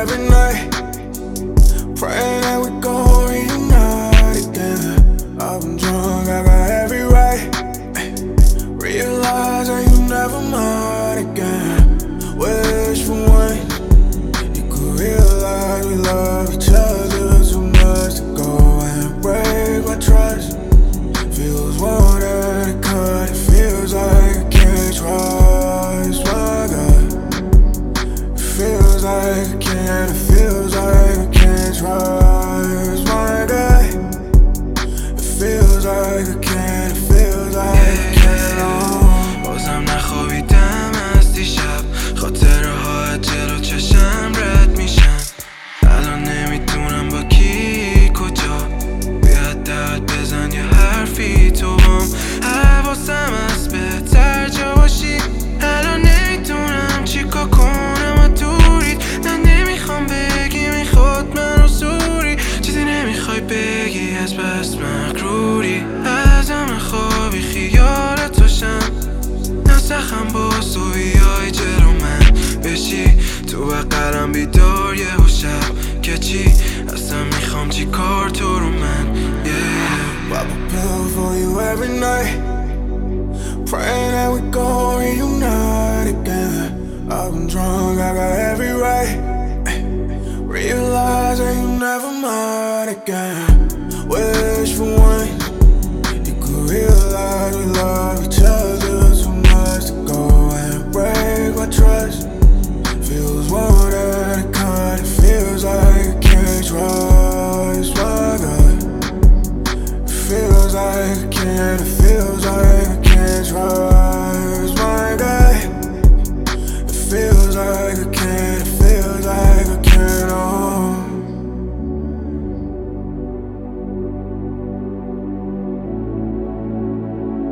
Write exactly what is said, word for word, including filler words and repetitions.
every night, praying that we gon' reunite again. I've been drunk, I got every right. Realize that you never might again. Wish for one, you could realize we love each other too much to go and break my trust. Feels more than it could, it feels like I can't trust my God. It feels like I can't, it feels like I can't trust my God. It feels like I can't, it feels like I can't. بازم نخوابیدم از دیشب، خاطره ها جلو چشم رد میشن. الان نمیدونم با کی کجا، بیا داد بزن یه حرفی تو بام. حواسم از بهتر جا باشی. الان نمیدونم چیکار کنم و دورید. من نمیخوام بگی میخواد منو زوری، چیزی نمیخوای بگی از بس مغروری. ازم نخوابی خیالت باشم، نسخم با تو بیای جلو من بشی تو بقرم بیدار یه شب که چی اصلا میخوام چی کار تو رو من. yeah. Pop a pill for you every night, praying that we gon' reunite again. I've been drunk, I got every right. Realize that you never might again. Wish for one, you could realize we love each other too much to go and break my trust. Feels more than it could, it feels like I can't trust my God. It feels like I can't, it feels